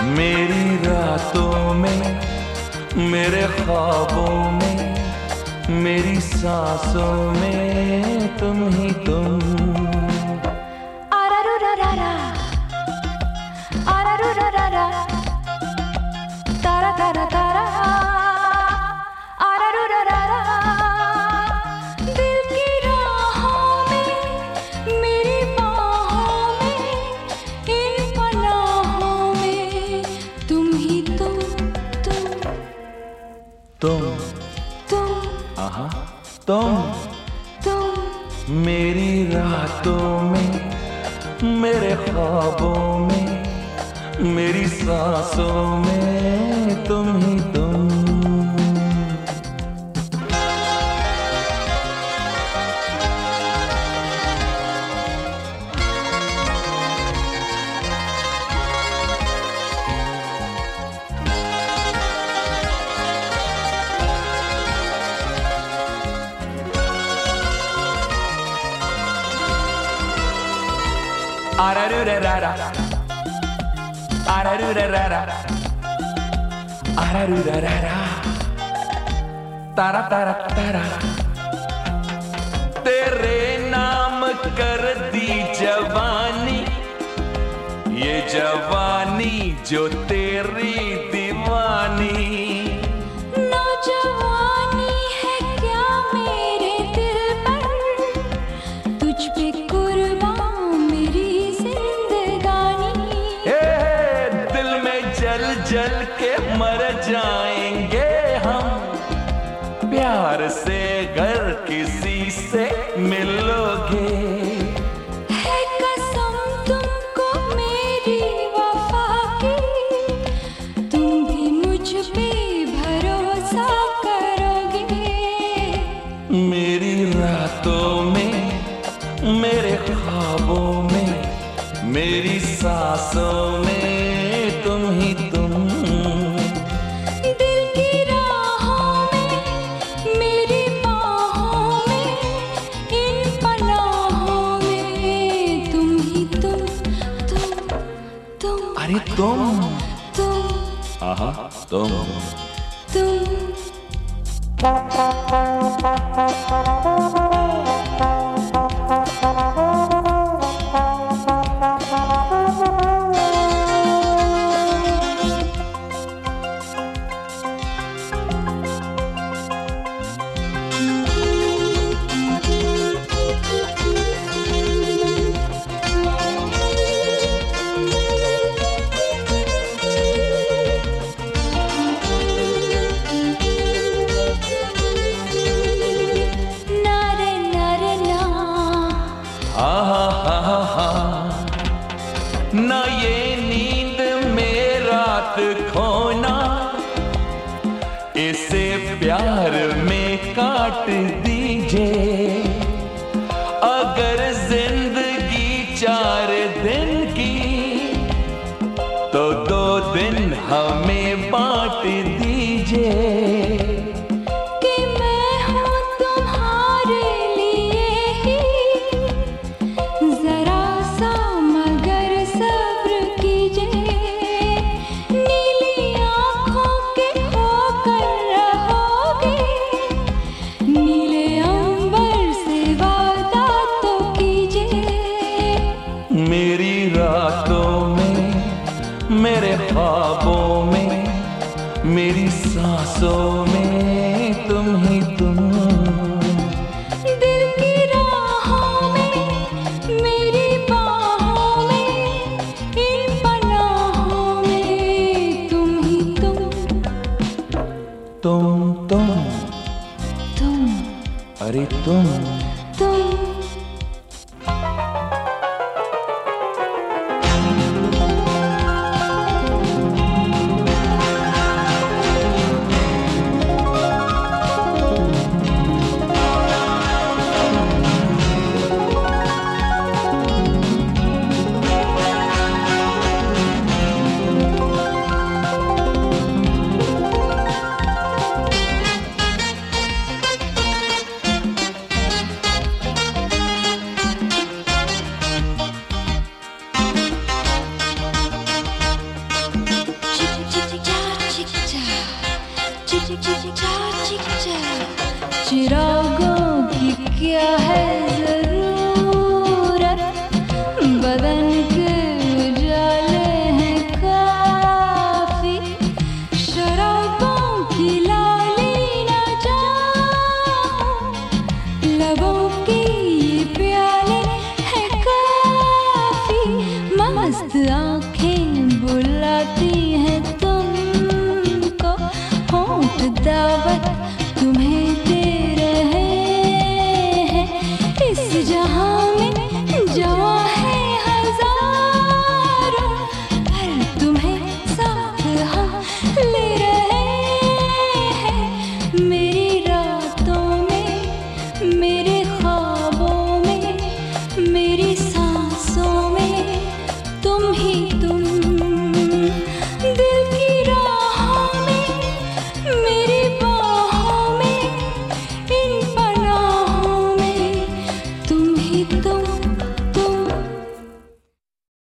मेरी रातों में, मेरे ख्वाबों में, मेरी सांसों में तुम ही तुम। आरारूरारा, आरारूरारा, तारा तारा तारा, आरारूरारा। दिल की राहों में, मेरी बाहों में, इन पनाहों में तुम ही तुम, तुम, आहा तुम मेरी रातों में, मेरे ख्वाबों में, मेरी सांसों में तुम ही तुम। Ararurarara, ararurarara, ararurarara, तारा तारा तारा। तेरे नाम कर दी जवानी, ये जवानी जो तेरी दीवानी। नौजवानी है क्या मेरे दिल पर, तुझ पे कुर्बान मेरी जिंदगानी। दिल में जल जल के मर जाएंगे हम, प्यार से अगर किसी से मिलोगे। है कसम तुमको मेरी वफा की, तुम भी मुझ पे भरोसा करोगे। मेरी रातों में, मेरे ख्वाबों में, मेरी सांसों में तुम ही तुम। दिल की राहों में, मेरी बाहों में, इन पनाहों में तुम ही तुम, अरे तुम, आहा तुम। ना ये नींद में रात खोना, इसे प्यार में काट दीजिए। अगर जिंदगी 4 दिन की, तो 2 दिन हमें बांट दीजिए। कि मैं हूँ तुम्हारे लिए ही, जरा सा मगर सब्र कीजिए। नीली आँखों के होकर रहोगे, नीले अंबर से वादा तो कीजिए। मेरी रातों में, मेरे ख्वाबों में, मेरी सांसों में तुम ही तुम। दिल की राहों में, मेरी बाहों में, इन पनाहों में तुम ही तुम, अरे तुम। ही तुम